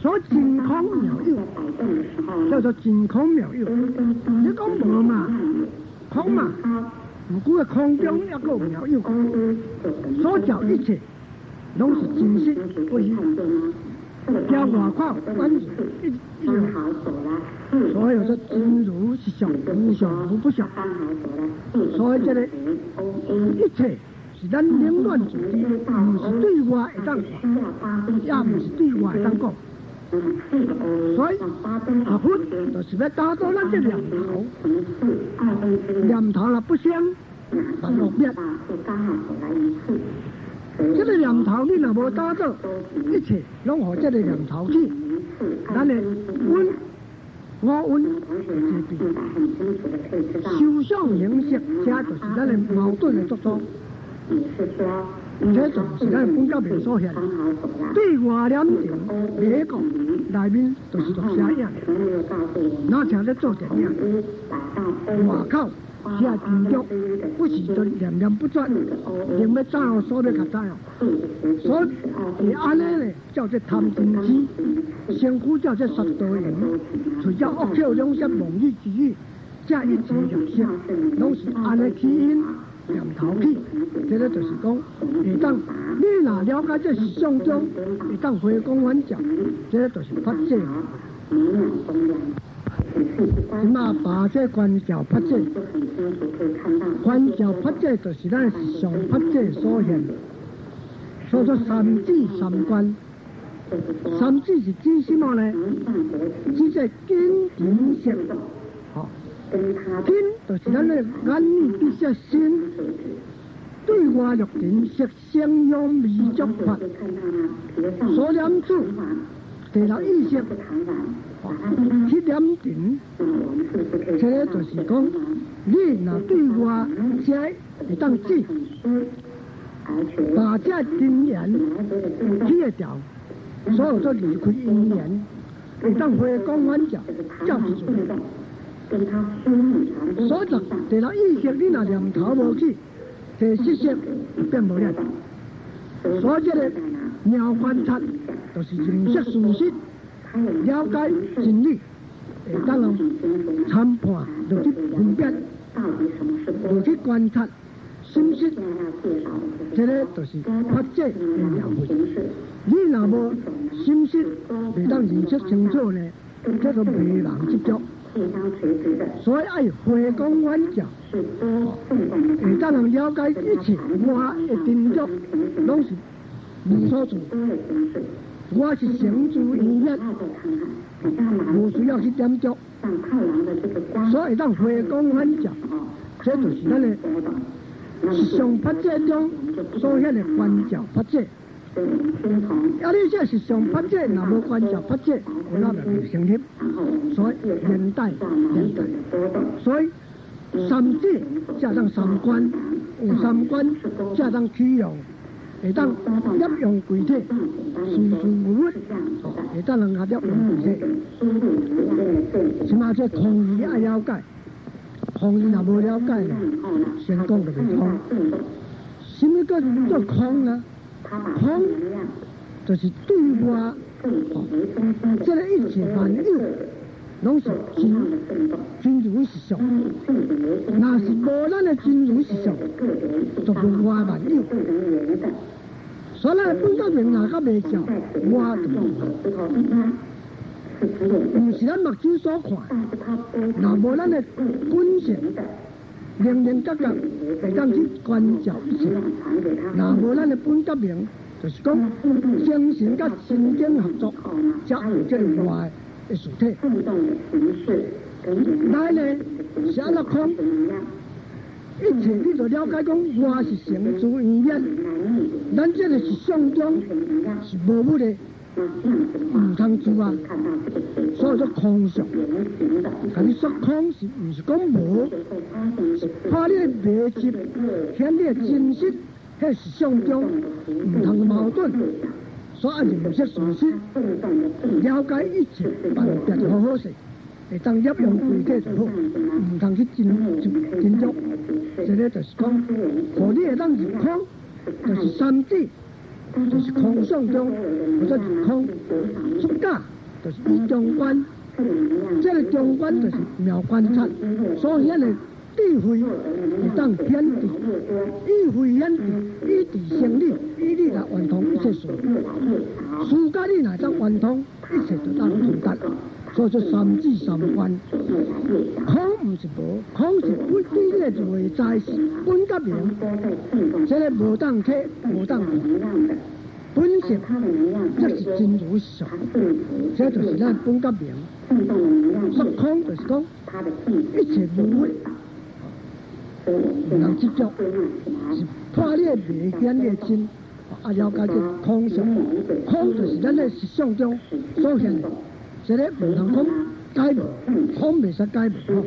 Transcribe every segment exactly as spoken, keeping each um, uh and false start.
所以真空妙有，叫做真空妙有。你讲无嘛，空嘛，不过空中一个妙有，所照一切拢是真实不虚。叫外靠观一一种，所以说真如是相，无相无不相。所以这个一切是咱冷暖自知，不是对外会当看，也不是对外会当讲。所以啊，佛就是要打倒咱这念头，念头若不相，就落灭。这个念头你若无打倒，一切拢互这个念头去，咱的温我温这边受想形式，这就是咱的矛盾的作用。这就是咱本教明所现，对外念定别个内面就是录写影，哪像咧做电影，外口写真足，不是就念念不绝，连要早所要较早哦。所以安尼咧，叫做贪嗔痴，身躯叫做杀盗淫，除了恶口两舌妄语之语，这一切入息，拢是安尼起因。念头起，这个就是讲，会当你若了解这是相中，会当回光返照，这个就是法界。即嘛把这观照法界，观照法界就是咱实相法界所现。所以说三智三观，三智是指什么呢？指这根尘色，好。根就是咱的眼耳鼻舌身，对外六尘色声香味触法，所念处第六意识，去念尘，这个就是讲，你若对外这会当知，把这真言去得掉，所有做离开因缘，会当回光返照，照是做。所以第六意识你若念头无去，第七识变无了。所以这个妙观察就是认识事实，了解真理，会当人参判，就去分辨，就去观察心识，这个就是法界的妙慧。你若无心识，未当认识清楚呢，这个未能接触。所以爱回光返照，会当人了解一切我的真足，拢是无所住。我是成住于一，无需要去点足。所以当回光返照，这就是咱的实相法界中所显的观照法界。啊！你这是上法界，若无观照法界，那就不成立。所以现代现代，所以三智才当三观，有三观才当取用，会当业用具体，事事无物，会当人家业用具体。起码这空义爱了解，空义若无了解呢，先讲就袂通。什么叫做空呢？空就是对外，哦，这个一切万有，拢是真真如实相。若是无咱的真如实相，就无外万有。所以咱本教明若较未照，我就唔是咱目睭所看，若无咱的本性。明明觉觉会当去观照一切，若无咱的本觉明，就是讲精神甲神经合作，才有这个外的实体。咱呢是安怎空？一切你就了解讲，我是成住于一，咱这个是相中，是无物的。唔通住啊！所以说空相，但你说空是唔是讲无？是怕你的未接，显你的真实，迄是相中，唔通矛盾。所以认识事实，了解一切万变好好势，会当业用具体就好，唔通去真真足。这个就是讲，何你会当入空，就是三智。就是空相中，或者空出家， 就是以中观，这个中观就是妙观察，所显的智慧会当显智，以慧显智，以智生理，以理来圆通一切事。事甲理若当圆通，一切就当通达。所以说三智三观，空唔是无，空是不对的就会在本甲名，这个无当客，无当客，本性这是真如实，这就是咱本甲名。说空就是讲一切无为，唔能执着，是破裂未显的真。啊，了解这空性，空就是咱的实相中所现的。这个唔通讲解无，空袂使解无。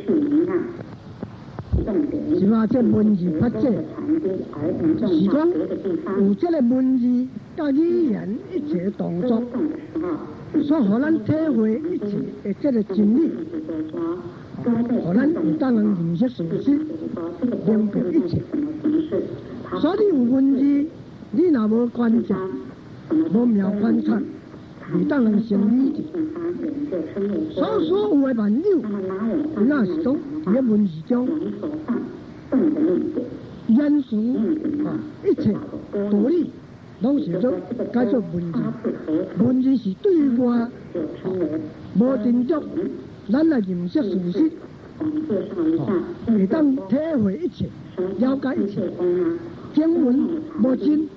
是话这文字法则，就是讲有这个文字甲语言一切动作，所互咱体会一切的这个真理，互咱有当能认识事实，明白一切。所以有文字，你若无观察，无妙观察。你当然成理智，所所有的万有，那是讲在文字中，言辞啊，一切道理，拢是做解作文字。文字是对外无真足，咱来认识事实，会当体会一切，了解一切。经文无真。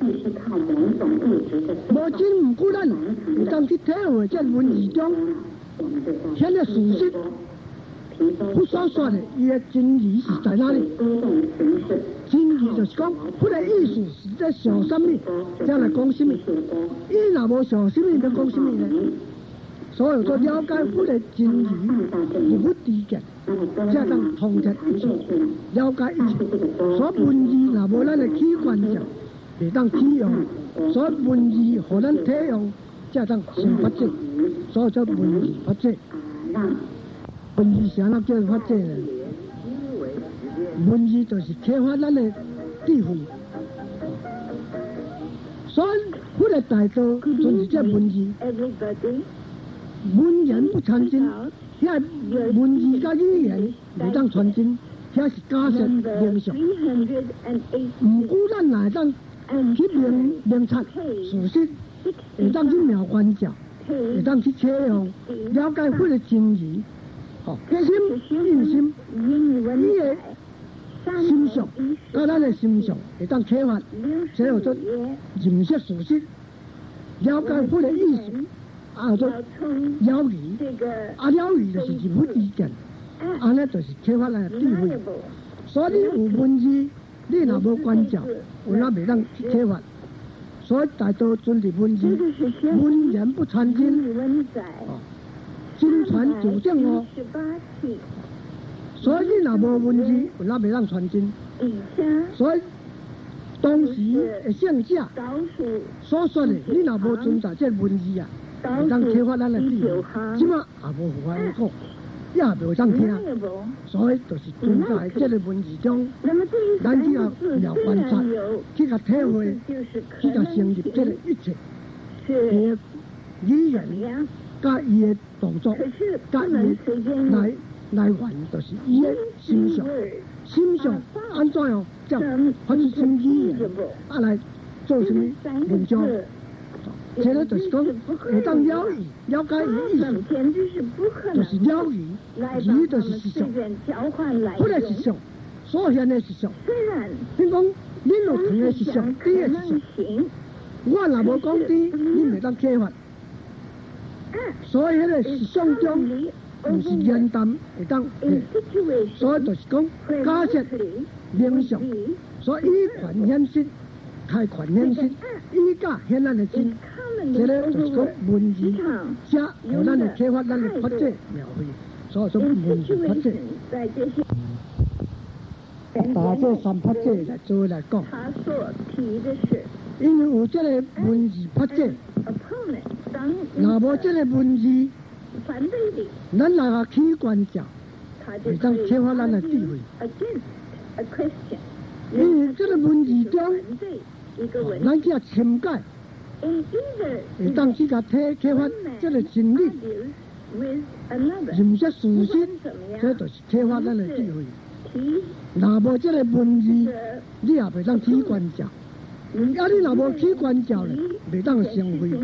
无真唔过咱，有当去体会这文字中显的事实，不所说的伊的真理是在哪里？真理就是讲，迄个意思是在想什么，才来讲什么。伊若无想什么，要讲什么呢？所以说了解迄个真理，不不知见，才当通彻一切，了解一切。所以文字若无咱的器官上。袂当体用，所以文字互咱体用，才当成法则，所以叫文字法则。文字是安怎叫法则呢？文字就是启发咱的智慧，所以迄个大道就是这文字。文言不传真，遐文字甲语言袂当传真，遐是假设形象。毋过咱来当。去明明察事实，会当去妙观照，会当去采用了解迄个真理，吼，决心印心，伊的心上，甲咱的心上会当启发，才有做认识事实，了解迄个意思，啊做了义，啊了义就是入不知见，安尼就是启发咱的智慧，所以有文字。你若无观照，有哪袂当启发？所以大多尊重文字，文言不传真，哦，真传就正哦。所以你若无文字，有哪袂当传真？所以当时的圣者所说的，你若无遵照这文字啊，袂当启发咱的智慧，即马也无符合讲。也袂当听，所以就是存在这个文字中，咱只要了观察，去甲体会，去甲成立这个一切，伊的语言，甲伊的动作，甲伊的来来源，就是伊的心上，心上安怎样，叫发出什么语言，啊来做什么文章。这个就是讲，会当了义，了解伊的意思，就是了义，义就是实相，不个实相，所现的实相。你讲恁有糖的实相，甜的实相，我若无讲甜，恁袂当启发。所以迄个实相中，不是言谈会当，所以就是讲假设冥想，所以以权显实，开权显实，以假显咱的真。这个就是讲文字，写互咱的启发，咱的法则描绘，所以说文字法则。把这三法则来做来讲，因为有这个文字法则，若无这个文字，咱来个起观照，会当启发咱的智慧。因为这个文字中，咱只要深解。会当去甲体启发这个真理，认识事实，这就是启发咱的智慧。若无这个文字，你也袂当起观照。啊，你若无起观照咧，袂当成慧。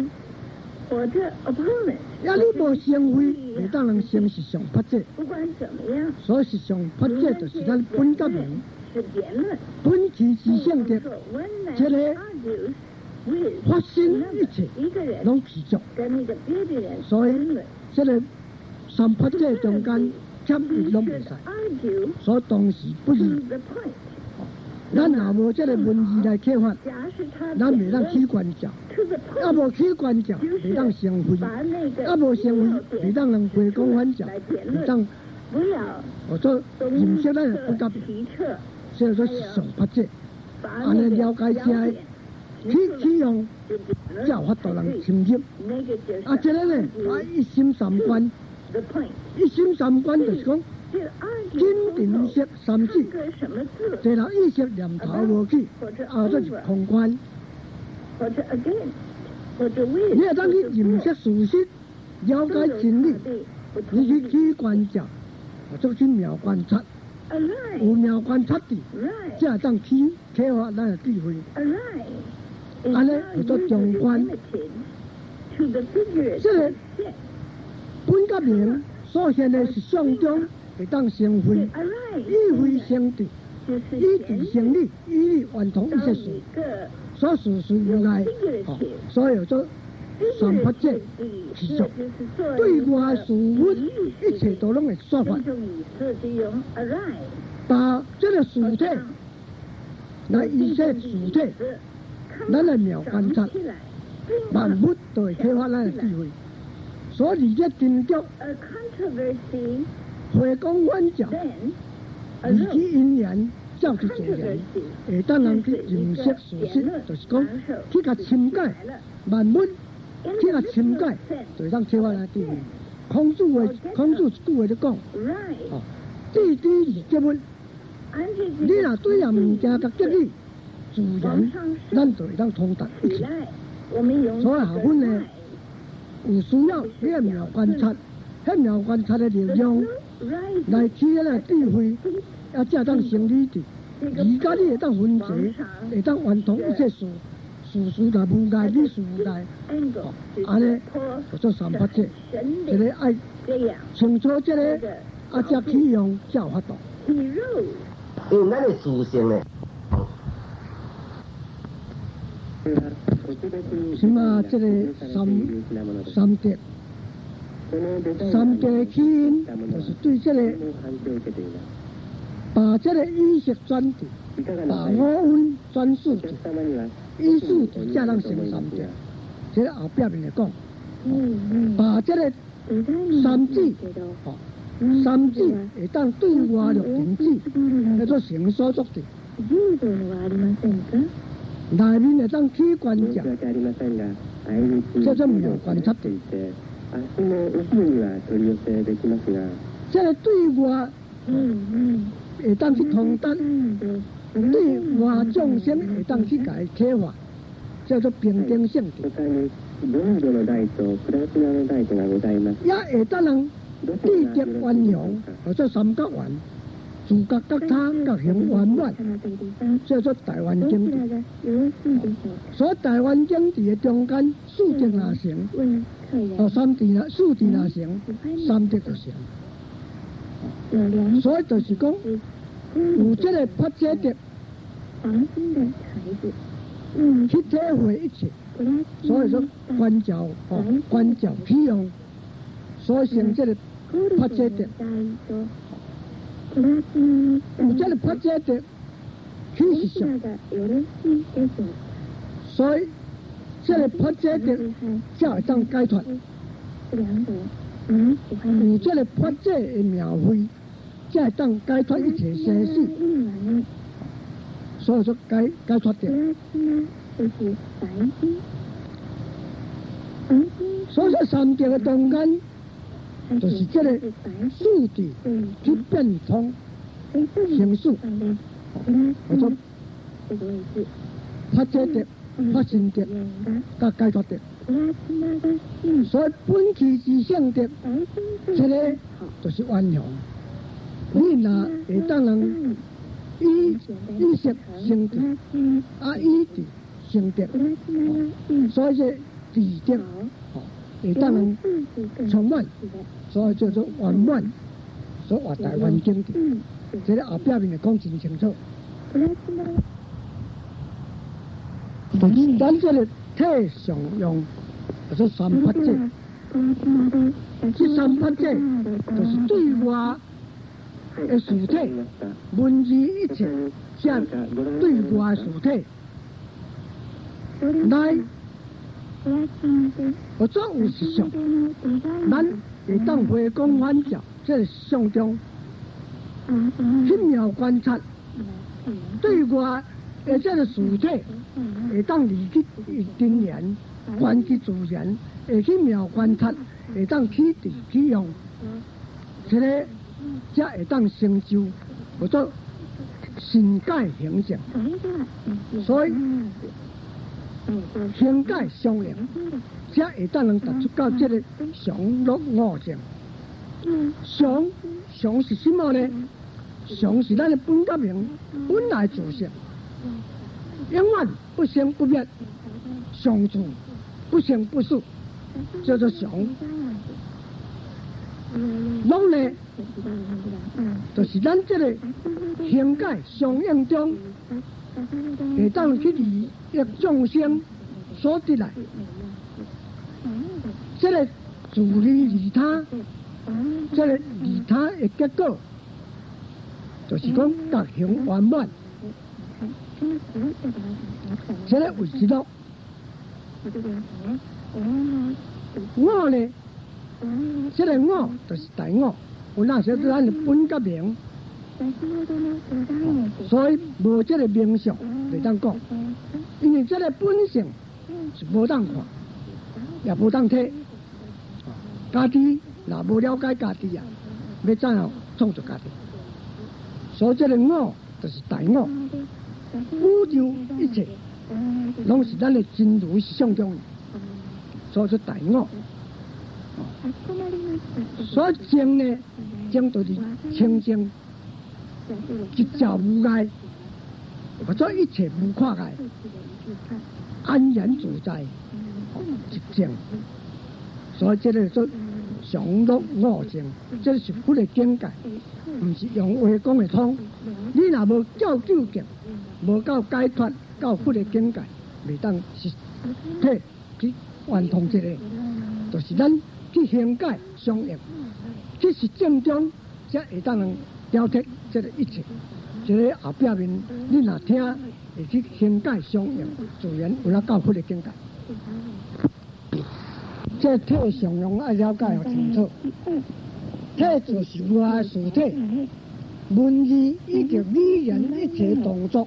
啊，你无成慧，袂当能成实相法者。所以实相法者就是咱本觉明，本其自性的，这个发生一切拢持续。所以这个三法者中间欠一拢袂使，所以当时不是。咱若无这个文字来启发，咱袂当起观照；啊无起观照，袂当成慧；啊无成慧，袂当能回光返照，袂当或者认识咱的不觉明，所以说是上法者。安尼了解下来，起起用，才有法度人深入。啊，这个呢，啊一心三观，一心三观就是讲。真定识三智，这人意识念头无去，啊，这是空观。你要当去认识事实，了解真理，你去起观照，或者去妙观察，有妙观察的，才当起启发咱的智慧。安尼叫做中观。这个本觉明所现的是上中。会当成慧，以慧成智，以智成理，以理完通一切事，所事事有碍，哦，所以做三法者持续，对外事物一切都拢会说法，把这个事体来一切事体，咱来妙观察，万物都会启发咱的智慧，所以这真正。回光返照，以其因缘照去做人，会当人去认识事实，就是讲去甲深解万物，去甲深解，就当启发咱智慧。孔子话，孔子一句话就讲，哦，知知而结物，你若对人物件甲结理，自然咱就会当通达一切。所以下分呢，有需要你个妙观察，迄妙观察的力量。来起迄个智慧，啊，才当成理智。而家你会当分解，会当完通一切事，事事来无碍，理事无碍。哦，安尼叫做三法者。这个爱清楚这个，啊，才起用才有法度。 因为咱的自性呢， 什么这个三三德？三德的起因，就是对这个把这个意识转的，把五分转数的，意数的才能成三德。这个后边面来讲，把这个三智，哦，三智会当对外六停止，叫做成所作的。内面会当起观照，叫做妙观察的。这个对外会当去通达，对外众生会当去解启发，叫做平等性的。也会当人地结圆融，或者三角圆，自觉觉他觉行圆满，叫做大圆经地。所以大圆经地的中间四德若成。哦，三智啦，四智若成，三德就成。所以就是讲，有这个发者德，去体会一切。所以说观照，哦，观照起用，所成这个发者德。有这个发者德，去实相。所以。这个发者德才会当解脱，有这个发者的妙慧，才会当解脱一切生死。所以说解解脱德，所以说三德的中间，就是这个数智去变通成数，我说发者德。发心德，甲解脱德。 所以本气之性德，这个就是圆融。你若会当人以以色成德，啊以智成德，所以这智德会当人充满，所以叫做圆满。所以话大环境的，这个后表面来讲真清楚。咱这个体上用，就是三法界。这三法界就是对外的实体，文字一切，加对外实体。来，我总有实相，咱会当回光返照，这个相中轻描观察，对外的这个实体会当离去真言，观其自然，会轻描观察，会当起地起用，这个才会当成就，或者心改形象。所以心改相应，才会当能达出到这个常乐五性。常常是什么呢？常是咱的本觉明本来自性，永远不生不灭，常住不生不死，叫做常。乐呢，就是咱这个心改相应中，会当去利益众生所得来，这个自利利他，这个利他的结果，就是讲觉行圆满，这个为之乐。我呢，这个我就是大我，有那时候咱的本觉明，所以无这个名相袂当讲，因为这个本性是无当看，也无当体。家己若无了解家己啊，要怎样创造家己？所以这个我就是大我，宇宙一切拢是咱的真如相中，所以说大我。所以净呢，净就是清净，一照无碍，或者一切无跨碍，安然自在，一净。所以这个做常乐五净，这是佛的境界，唔是用话讲的通。你若无照究竟，无到解脱到佛的境界，未当是体去圆通这个，就是咱去行解相应，这是正中才会当能了脱这个一切。这个后表面你若听，会去行解相应，自然有那到佛的境界。这体上用爱了解要清楚，体就是外实体，文字以及语言一切动作，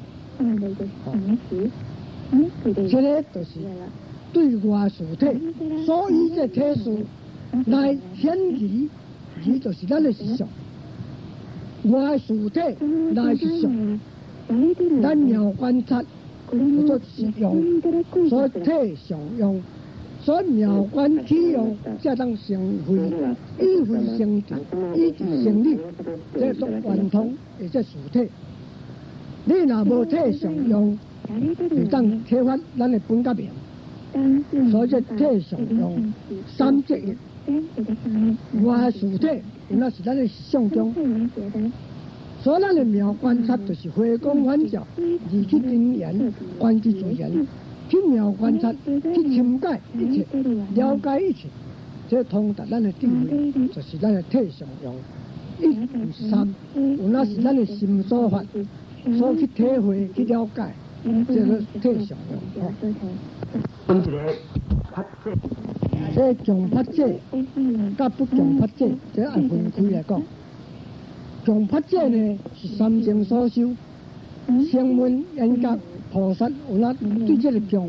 这个就是对外实体，所以这体数来显义，义就是咱的实相，外实体来实相，咱妙观察，叫做实用，所以体上用。所以妙观起用，才当成慧，以慧成智，以智成理，这做圆通，或者实体。你若无体上用，就当启发咱的本觉明。所以这体上用三节义，外实体，那是咱的相中。所以咱的妙观察就是回光返照，而去真言，观其自然。去妙观察，去深解一切，了解一切，这通达咱的智慧，就是咱的体上用。一有三，有那是咱的心所法，所去体会去了解，这个体上用。 分一个法界， 这强法界，甲不强法界，这按分开来讲。强法界呢是三经所修，声闻缘觉。菩萨有那对这个强，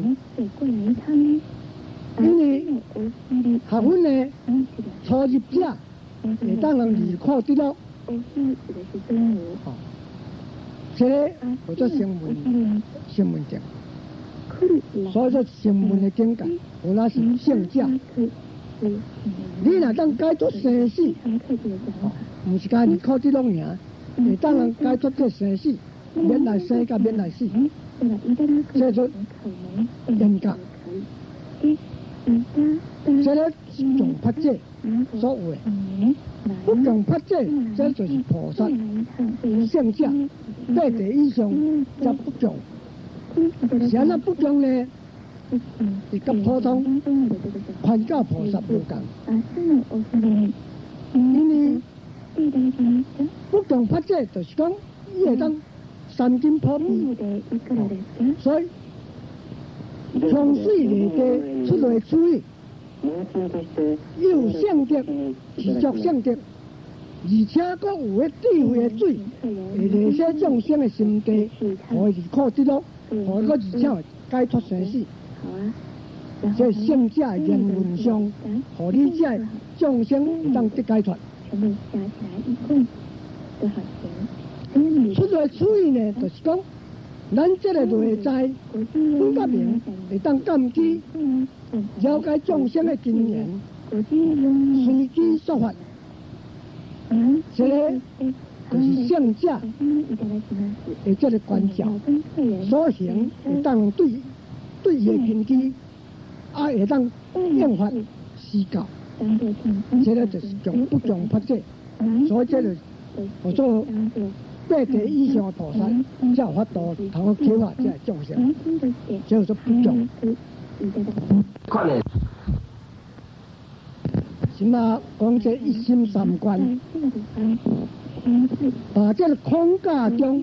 因为学问呢，初入者会当人离苦得乐，这个叫做声闻声闻者。 所以说成文的境界，有那是圣者。你若当解脱生死，唔是家己靠这种尔，会当人解脱这生死，免来生甲免来死，这就人格。这个是种法者所有的，不种法者，这就是菩萨、圣者、八地以上则不种。是安那不种呢？是甲普通宽教菩萨无共，因为不种法者就是讲，伊会当三经普遍，所以从水里地出来处理，有相德，持续相德，而且佫有迄智慧的水，会令些众生的心地，互伊靠得落，互伊佫而且解脱生死。这圣者言论上，互你这众生当得解脱。出来处理呢，就是讲，咱这个内在本甲明会当感激，了解众生的经验，随机说法。这个就是圣者的这个观照所行，会当对对伊的根基，啊会当应法施教。这个就是种不种法者，所以这个我做八地以上的菩萨，才有法度通去启发这众生，这就不种。 看呢， 什么讲这一心三观，把这个空假中，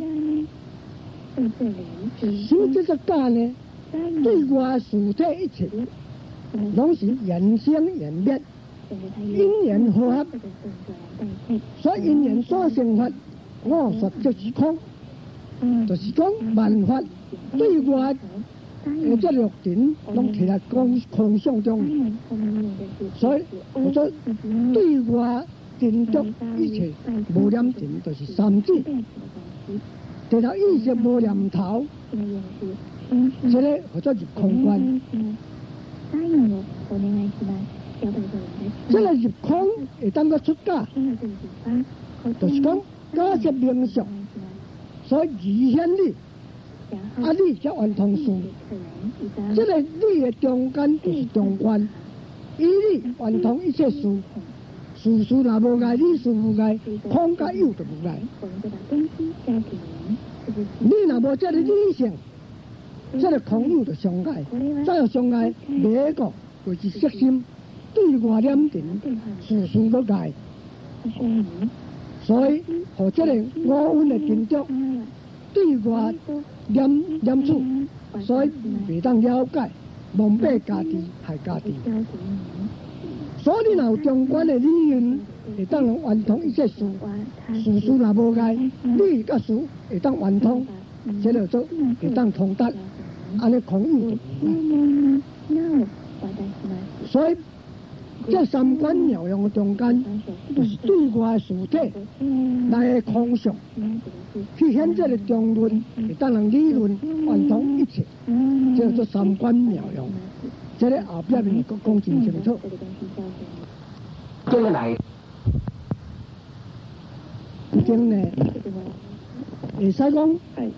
什么叫做假呢？对外事体一切，拢是缘生缘灭，因缘和合，所以因缘所生法，我说就是空，就是讲万法对外的这六尘，拢起来讲空相中，所以我说对外定足一切无念尽，就是三智，直到意识无念头。这个或者是空观，这个入空会当个出家，就是讲假设名相，所以疑显理，啊理才完通事。这个理的中间就是中观，以理完通一切事，事事若无碍，理事无碍，空甲有就无碍。你若无这个理性，这个空有就伤害，再有伤害，另一个就是色心，对外念定，事事都碍。所以，和这个五蕴的定着，对外念念处，所以袂当了解，蒙蔽家己，害家己。所以，若有中观的理论，会当圆通一切事，事事若无碍，理甲事会当圆通，这就做会当通达。安尼空有，所以这三观妙用的中间，就是对外事体来空相，去显这个中论，会当人理论圆通一切，这做三观妙用。这个后边面讲讲真清楚。 这个来， 已经呢，会使讲。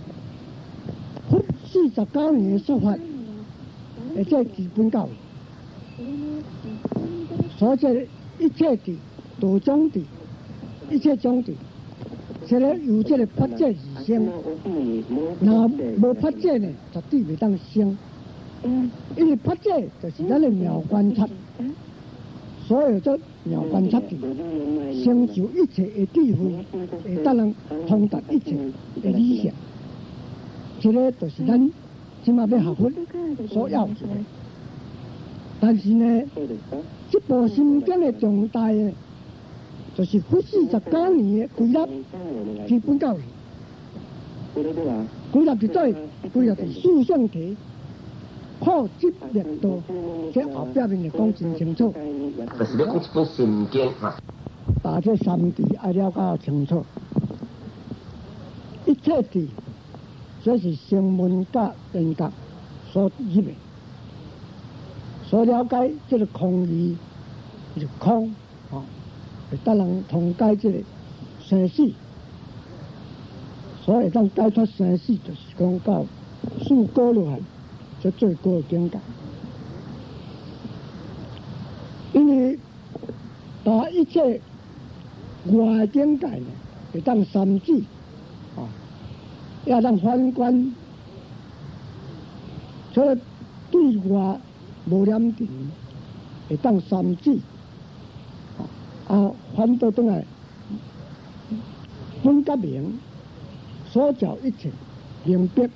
四十九年的说法，而且基本教育，所以一切的道中的，一切中的，这个由这个法者而生，那无法者呢，绝对袂当生，因为法者就是咱的妙观察，所有做妙观察的，成就一切的智慧，会当人通达一切的理想。这个就是咱即马要学佛所要做的，但是呢，这部心经的重大呢，就是佛四十九年的规律基本教育。规律伫对，规律伫四圣体，靠执力度，这后边面就讲真清楚。 就是要讲一本心经啊， 把这三谛爱了解清楚，一切谛。这是声闻甲缘觉所入的，所了解这个空义，就是空，哦，会当人通解这个生死，所以当解脱生死，就是讲到四果罗汉，这最高的境界。因为把一切外的境界呢，会当三智，啊，要当反观，所以对外无念定，会当三智，啊，反倒转来分甲明，所照一切明白，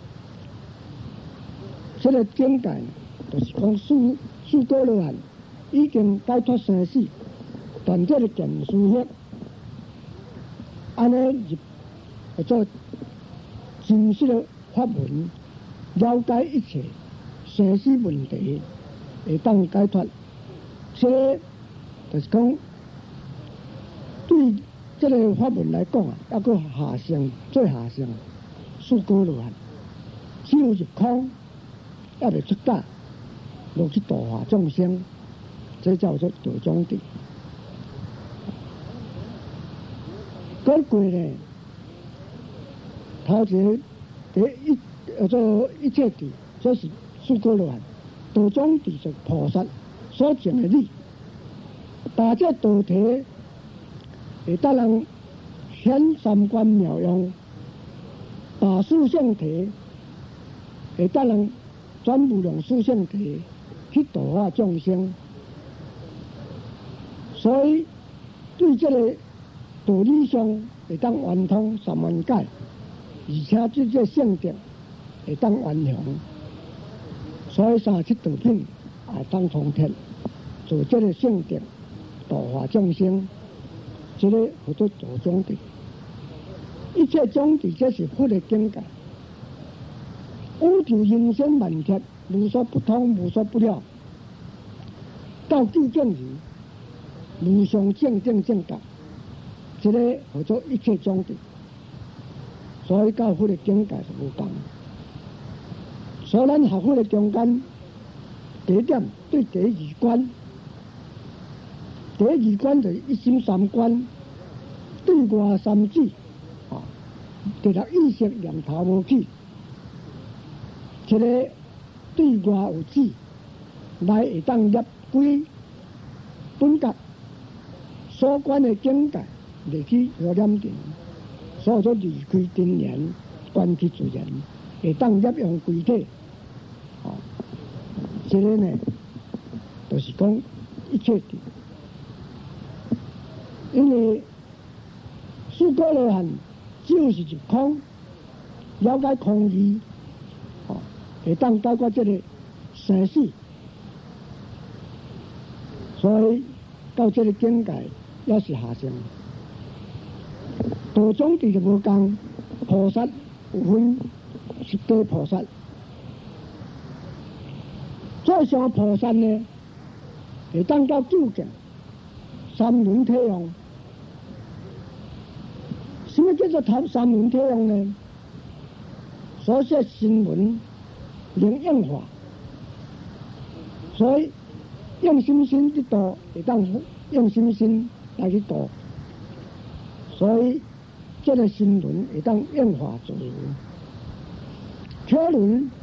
这个境界呢，就是讲四四果罗汉。已经解脱生死，但这个见思业，安尼就叫做真实的法门，了解一切生死问题，会当解脱。这个就是讲，对这个法门来讲啊，要个下乘最下乘，四果罗汉，只有入空，也未出家，落去度化众生。这叫做道中地。嗰句呢，头前第一叫做一切地，这是四果罗汉。道中地是菩萨所证的理，把这道体会得人显三观妙用，把四圣体会得人全部用四圣体去度化众生。所以，对这个道理上会当圆通三万界，而且对这性质会当圆融，所以三七道品也当通贴，做这个性质度化众生，这个叫做道中地。一切种地，这是佛的境界。宇宙人生万劫，无所不通，无所不了，到究竟时。无上正正正觉，这个叫做一切种地，所以教佛的境界是无共。所以咱学佛的中间，第一点对第二关，第二关就是一心三观，对外三智，啊，第六意识念头无起，这个对外有智，来会当入归本觉。所观的境界，立去无念定，所以说离开真言，观其自然，会当入用归体。哦，这个呢，就是讲一切地，因为四果罗汉就是入空，了解空义，哦，会当解决这个生死，所以到这个境界。也是下乘，道中地就无共，菩萨有分十地菩萨，最上菩萨呢，会当到究竟三轮体用。什么叫做三三轮体用呢？所说新闻能应化，所以用心心的道会当用心心。来去度，所以这个心轮会当应化自如。车轮